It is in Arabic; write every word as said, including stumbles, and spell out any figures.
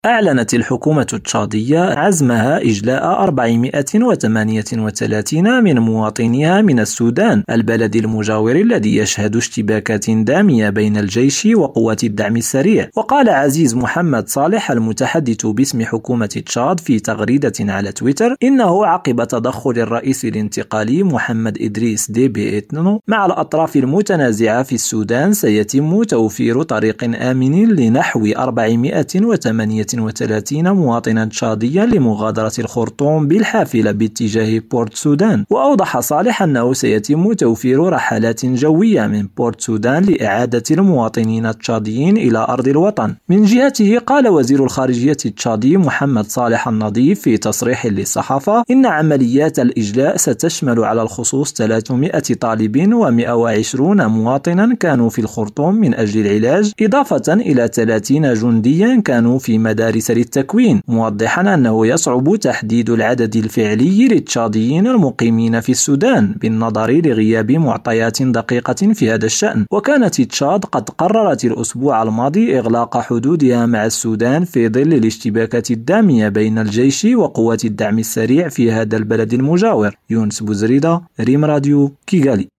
أعلنت الحكومة التشادية عزمها إجلاء أربعمائة وثمانية وثلاثين من مواطنيها من السودان البلد المجاور الذي يشهد اشتباكات دامية بين الجيش وقوات الدعم السريع. وقال عزيز محمد صالح المتحدث باسم حكومة تشاد في تغريدة على تويتر إنه عقب تدخل الرئيس الانتقالي محمد إدريس ديبي إتنو مع الأطراف المتنازعة في السودان سيتم توفير طريق آمن لنحو أربعمائة وثمانية وثلاثين مواطنا تشاديا لمغادرة الخرطوم بالحافلة باتجاه بورت سودان. وأوضح صالح أنه سيتم توفير رحلات جوية من بورت سودان لإعادة المواطنين التشاديين إلى أرض الوطن. من جهته قال وزير الخارجية التشادي محمد صالح النظيف في تصريح للصحافة إن عمليات الإجلاء ستشمل على الخصوص ثلاثمائة طالب ومئة وعشرين مواطنا كانوا في الخرطوم من أجل العلاج، إضافة إلى ثلاثين جنديا كانوا في مدارس للتكوين، موضحا أنه يصعب تحديد العدد الفعلي للتشاديين المقيمين في السودان بالنظر لغياب معطيات دقيقة في هذا الشأن. وكانت تشاد قد قررت الأسبوع الماضي إغلاق حدودها مع السودان في ظل الاشتباكات الدامية بين الجيش وقوات الدعم السريع في هذا البلد المجاور. يونس بوزريدة، ريم راديو، كيغالي.